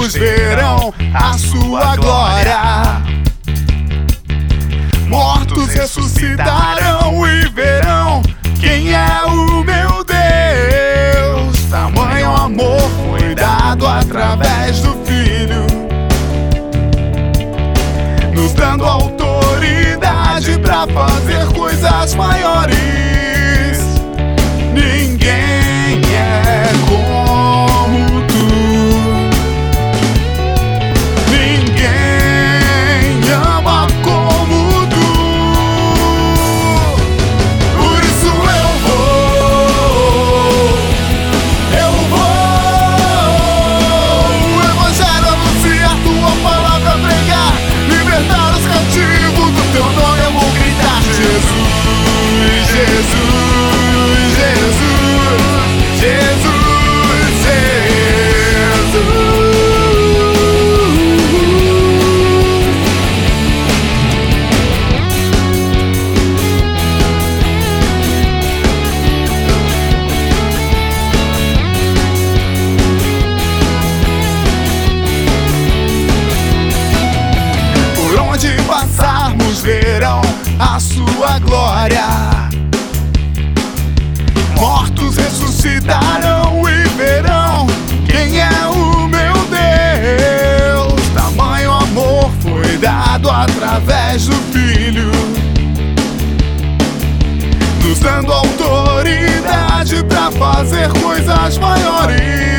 passarmos verão a sua glória. Mortos ressuscitarão e verão quem é o meu Deus. Tamanho amor foi dado através do Filho, nos dando autoridade pra fazer coisas maiores. Ninguém é como tu, ninguém ama como tu. Por isso eu vou o Evangelho anunciar, tua palavra pregar, libertar os cativos, do teu nome eu vou gritar. Jesus, Jesus, Jesus, Jesus, por onde passarmos verão a sua glória. Mortos ressuscitarão e verão quem é o meu Deus. Tamanho amor foi dado através do Filho, nos dando autoridade pra fazer coisas maiores.